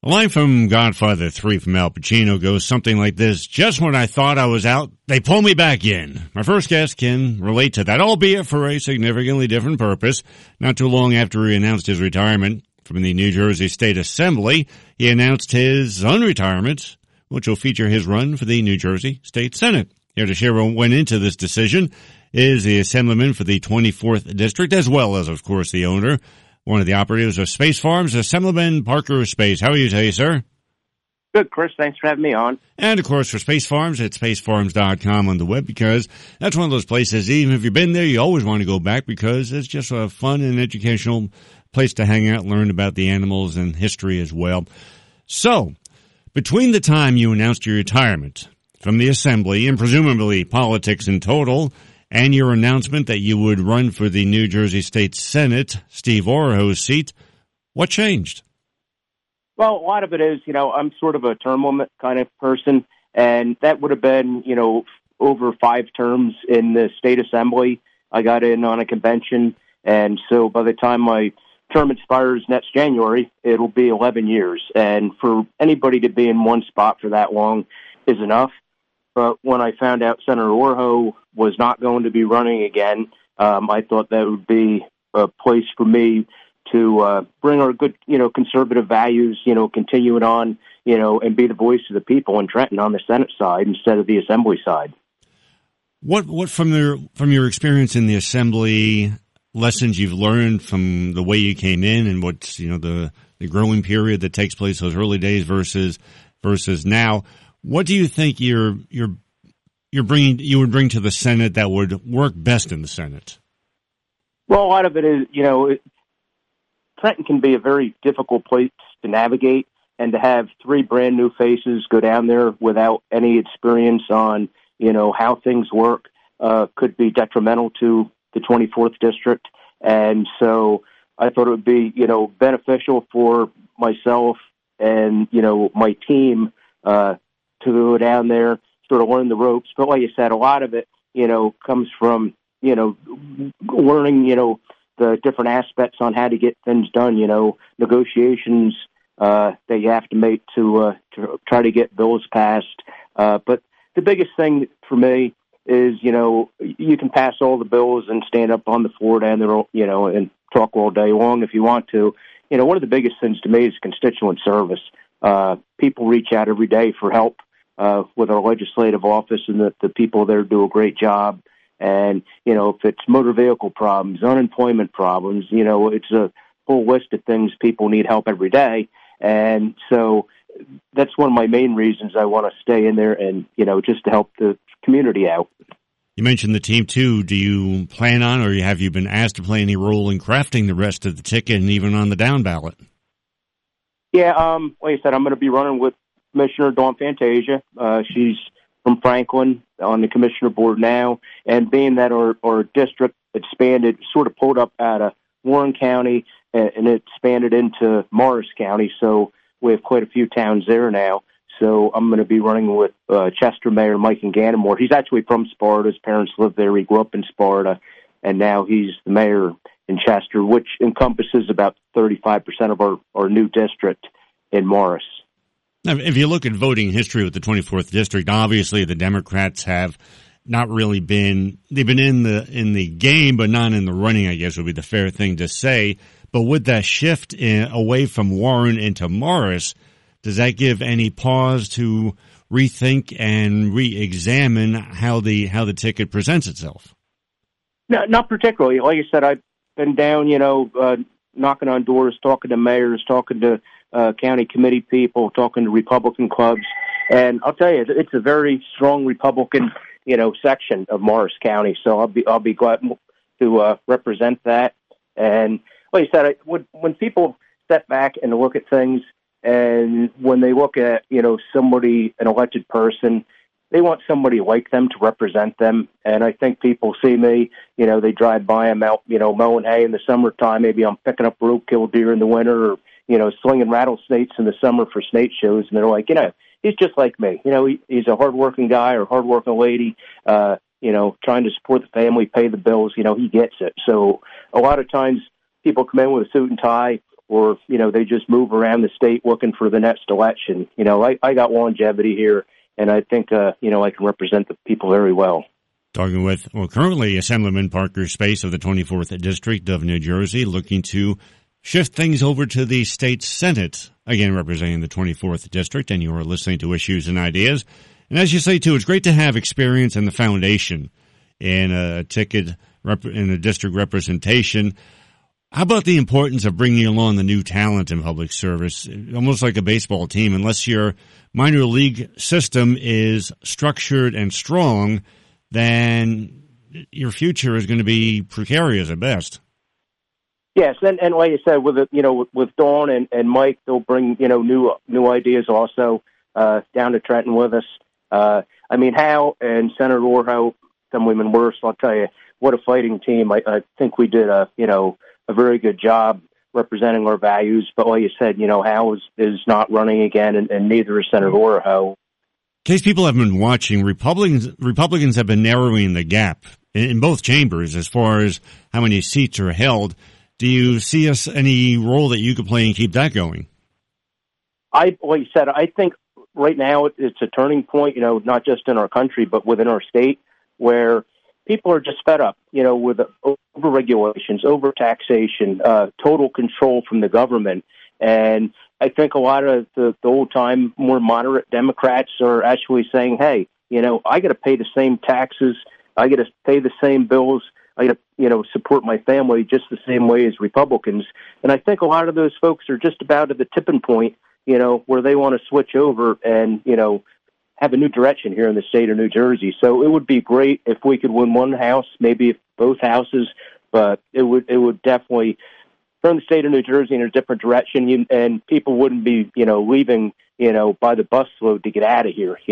A line from Godfather 3 from Al Pacino goes something like this. Just when I thought I was out, they pull me back in. My first guest can relate to that, albeit for a significantly different purpose. Not too long after he announced his retirement from the New Jersey State Assembly, he announced his unretirement, which will feature his run for the New Jersey State Senate. Here to share what went into this decision is the Assemblyman for the 24th District, as well as, of course, the owner, one of the operatives of Space Farms, Assemblyman Parker Space. How are you today, sir? Good, Chris. Thanks for having me on. And, of course, for Space Farms, it's spacefarms.com on the web, because that's one of those places, even if you've been there, you always want to go back because it's just a fun and educational place to hang out, learn about the animals and history as well. So, between the time you announced your retirement from the Assembly, and presumably politics in total, and your announcement that you would run for the New Jersey State Senate, Steve Oroho's seat, what changed? Well, a lot of it is, I'm sort of a term limit kind of person, and that would have been, over 5 terms in the State Assembly. I got in on a convention, and so by the time my term expires next January, it'll be 11 years. And for anybody to be in one spot for that long is enough. But when I found out Senator Oroho was not going to be running again, I thought that would be a place for me to bring our good, conservative values, continue it on, and be the voice of the people in Trenton on the Senate side instead of the Assembly side. What from your experience in the Assembly, lessons you've learned from the way you came in and what's, the growing period that takes place those early days versus now? What do you think you would bring to the Senate that would work best in the Senate? Well, a lot of it is, Trenton can be a very difficult place to navigate, and to have 3 brand new faces go down there without any experience on, how things work, could be detrimental to the 24th District. And so I thought it would be, beneficial for myself and, my team, to go down there, sort of learn the ropes. But like you said, a lot of it, comes from, learning, the different aspects on how to get things done, negotiations that you have to make to try to get bills passed. But the biggest thing for me is, you can pass all the bills and stand up on the floor down there, and talk all day long if you want to. One of the biggest things to me is constituent service. People reach out every day for help with our legislative office, and the people there do a great job. And, if it's motor vehicle problems, unemployment problems, it's a full list of things people need help every day. And so that's one of my main reasons I want to stay in there and, just to help the community out. You mentioned the team, too. Do you plan on, or have you been asked to play any role in crafting the rest of the ticket and even on the down ballot? Yeah, like I said, I'm going to be running with Commissioner Dawn Fantasia. She's from Franklin on the commissioner board now, and being that our district expanded, sort of pulled up out of Warren County and it expanded into Morris County, so we have quite a few towns there now. So I'm going to be running with Chester Mayor Mike Ganamore. He's actually from Sparta. His parents lived there. He grew up in Sparta, and now he's the mayor in Chester, which encompasses about 35% of our new district in Morris. Now, if you look at voting history with the 24th District, obviously the Democrats have not really they've been in the game, but not in the running, I guess would be the fair thing to say. But with that shift away from Warren into Morris, does that give any pause to rethink and re-examine how the ticket presents itself? No, not particularly. Like I said, I've been down, knocking on doors, talking to mayors, talking to county committee people, talking to Republican clubs, and I'll tell you, it's a very strong Republican, section of Morris County. So I'll be glad to represent that. And like I said, when people step back and look at things, and when they look at somebody, an elected person, they want somebody like them to represent them. And I think people see me, they drive by, I'm out, mowing hay in the summertime. Maybe I'm picking up roadkill deer in the winter, or, slinging rattlesnakes in the summer for snake shows. And they're like, he's just like me. He's a hardworking guy or hardworking lady, trying to support the family, pay the bills. He gets it. So a lot of times people come in with a suit and tie, or, they just move around the state looking for the next election. I got longevity here, and I think, I can represent the people very well. Talking with, currently Assemblyman Parker Space of the 24th District of New Jersey, looking to shift things over to the state Senate, again representing the 24th District, and you are listening to Issues and Ideas. And as you say, too, it's great to have experience in the foundation in a ticket in a district representation. How about the importance of bringing along the new talent in public service, almost like a baseball team? Unless your minor league system is structured and strong, then your future is going to be precarious at best. Yes, and like I said, with Dawn and Mike, they'll bring new ideas also down to Trenton with us. Hal and Senator Orho, Assemblyman Wurst, I'll tell you, what a fighting team. I think we did a very good job representing our values. But like you said, Hal is not running again, and neither is Senator Orho. In case people have been watching, Republicans have been narrowing the gap in both chambers as far as how many seats are held. Do you see any role that you could play and keep that going? Like you said, I think right now it's a turning point, not just in our country, but within our state, where people are just fed up, with over-regulations, over-taxation, total control from the government. And I think a lot of the old-time, more moderate Democrats are actually saying, hey, I got to pay the same taxes, I got to pay the same bills, I got to, support my family just the same way as Republicans. And I think a lot of those folks are just about at the tipping point, where they want to switch over and, have a new direction here in the state of New Jersey. So it would be great if we could win one house, maybe both houses, but it would definitely turn the state of New Jersey in a different direction, and people wouldn't be, leaving, by the busload to get out of here.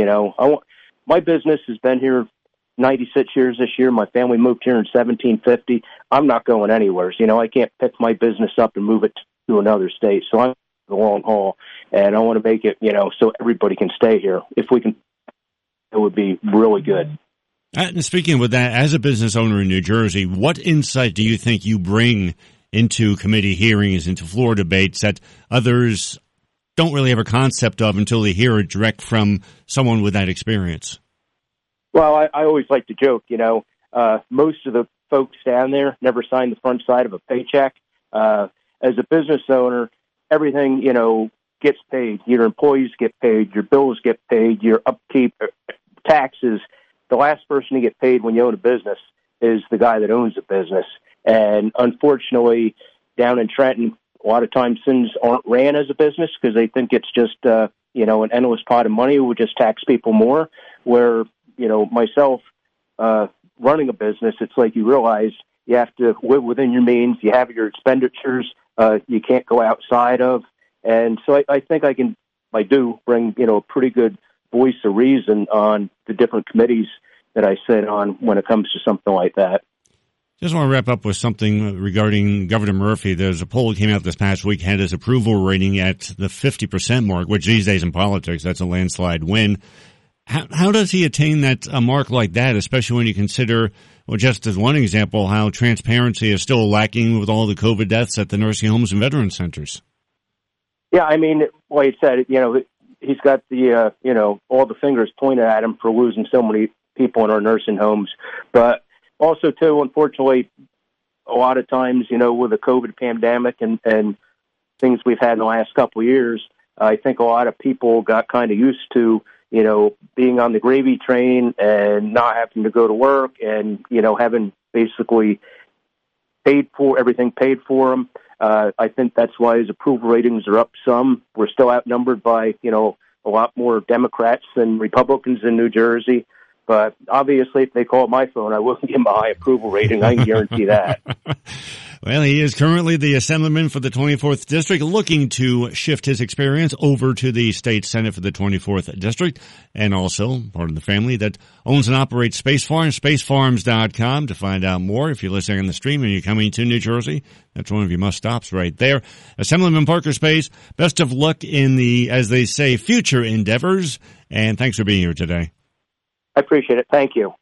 My business has been here 96 years this year. My family moved here in 1750. I'm not going anywhere. I can't pick my business up and move it to another state. So I'm the long haul, and I want to make it, so everybody can stay here. If we can, it would be really good. And speaking with that, as a business owner in New Jersey, what insight do you think you bring into committee hearings, into floor debates that others don't really have a concept of until they hear it direct from someone with that experience? Well, I always like to joke, most of the folks down there never signed the front side of a paycheck. As a business owner, everything, gets paid. Your employees get paid, your bills get paid, your upkeep, taxes. The last person to get paid when you own a business is the guy that owns the business. And unfortunately, down in Trenton, a lot of times things aren't ran as a business because they think it's just, an endless pot of money. We'll just tax people more. Where, myself running a business, it's like you realize you have to live within your means. You have your expenditures you can't go outside of. And so I think I do bring, a pretty good voice of reason on the different committees that I sit on when it comes to something like that. Just want to wrap up with something regarding Governor Murphy. There's a poll that came out this past week, had his approval rating at the 50% mark, which these days in politics, that's a landslide win. How does he attain that a mark like that, especially when you consider, just as one example, how transparency is still lacking with all the COVID deaths at the nursing homes and veteran centers? Yeah, like I said, he's got the, all the fingers pointed at him for losing so many people in our nursing homes. But also, too, unfortunately, a lot of times, with the COVID pandemic and things we've had in the last couple of years, I think a lot of people got kind of used to, being on the gravy train and not having to go to work and, having basically everything paid for them. I think that's why his approval ratings are up some. We're still outnumbered by, a lot more Democrats than Republicans in New Jersey. But obviously, if they call my phone, I wouldn't give him a high approval rating. I can guarantee that. Well, he is currently the Assemblyman for the 24th District, looking to shift his experience over to the State Senate for the 24th District, and also part of the family that owns and operates Space Farms, spacefarms.com to find out more. If you're listening on the stream and you're coming to New Jersey, that's one of your must-stops right there. Assemblyman Parker Space, best of luck in the, as they say, future endeavors, and thanks for being here today. I appreciate it. Thank you.